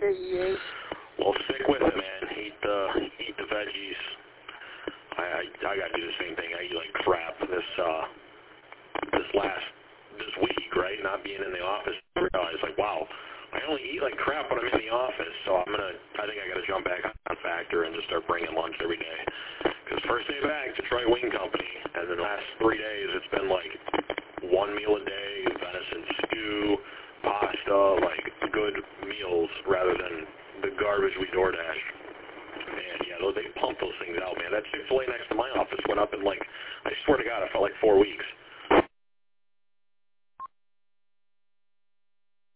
that he ate? Well, stick with it, man. Eat the veggies. I gotta do the same thing. I eat like crap this week, right? Not being in the office, I realized like, wow, I only eat like crap when I'm in the office. So I think I gotta jump back on Factor and just start bringing lunch every day. Because first day back, Detroit Wing Company, and the last 3 days it's been like one meal a day, venison stew, pasta, like good meals rather than the garbage we DoorDash. Man, yeah, they pump those things out, man. That Chick-fil-A next to my office went up in like, I swear to God, it felt like 4 weeks.